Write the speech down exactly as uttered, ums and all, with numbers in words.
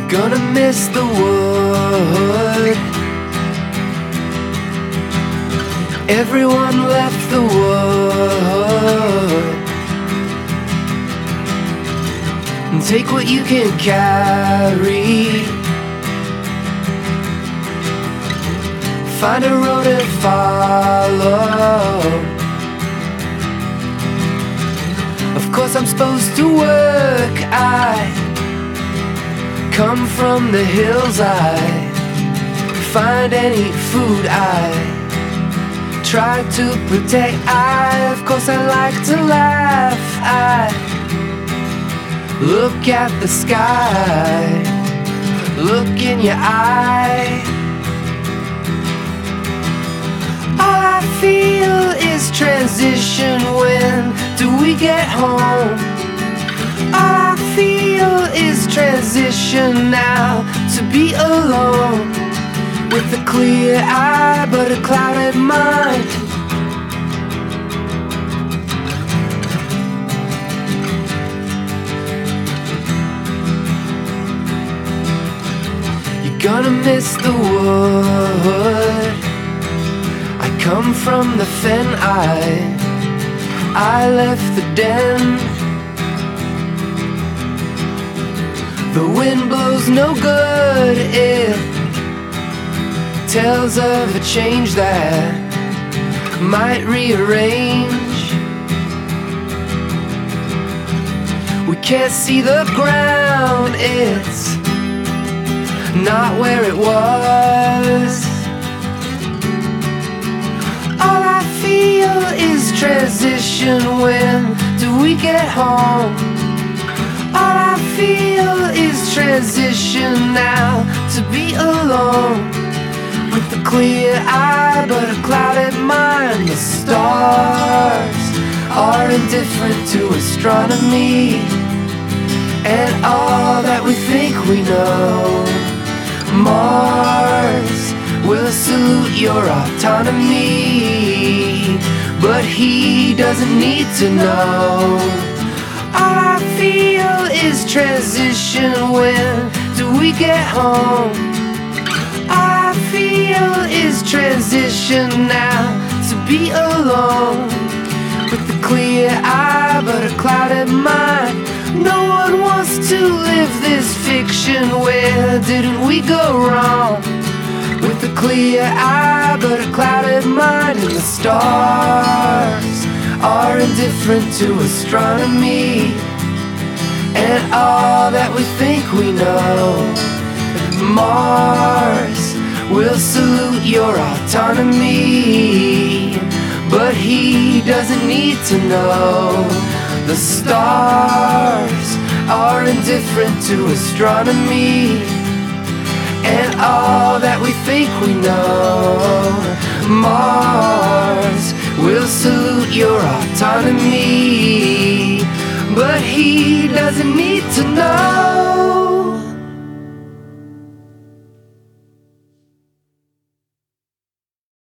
You're gonna miss the wood. Everyone left the wood. And take what you can carry. Find a road and follow. Of course I'm supposed to work. I come from the hills. I find any food. I try to protect. I, of course I like to laugh. I look at the sky, look in your eye. All I feel is transition. When do we get home? All I feel is transition now. To be alone with a clear eye but a clouded mind. You're gonna miss the wood. I come from the fen. I I left the den. The wind blows no good. It tells of a change that might rearrange. We can't see the ground. It's not where it was. All I feel is transition. When do we get home? All I feel is transition now. To be alone with a clear eye but a clouded mind. The stars are indifferent to astronomy and all that we think we know. Mars will salute your autonomy, but he doesn't need to know. All I feel is transition. When do we get home? All I feel is transition now. To be alone with a clear eye but a clouded mind. No one wants to live this fiction. Where didn't we go wrong? With a clear eye but a clouded mind. And the stars are indifferent to astronomy and all that we think we know. Mars will salute your autonomy, but he doesn't need to know. The stars are indifferent to astronomy and all that we think we know. Mars will salute your autonomy, but he doesn't need to know.